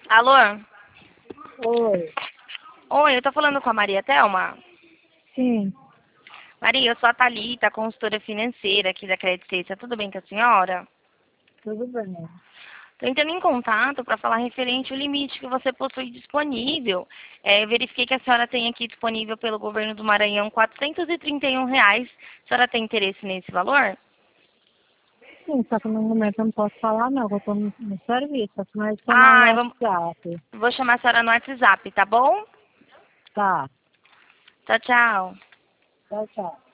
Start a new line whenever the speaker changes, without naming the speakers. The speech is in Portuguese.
Alô?
Oi.
Oi, eu tô falando com a Maria Thelma.
Sim,
Maria, eu sou a Thalita, consultora financeira aqui da Credit Suisse. Tudo bem com a senhora?
tudo bem.
Tô entrando em contato para falar referente ao limite que você possui disponível. Eu verifiquei que a senhora tem aqui disponível pelo governo do Maranhão R$ 431. A senhora tem interesse nesse valor?
Sim, só que no momento eu não posso falar não, que eu tô no serviço, só que não adicionar no
Ah,
WhatsApp.
vou chamar a senhora no WhatsApp, tá bom?
Tá,
Tchau, tchau.
tchau, tchau.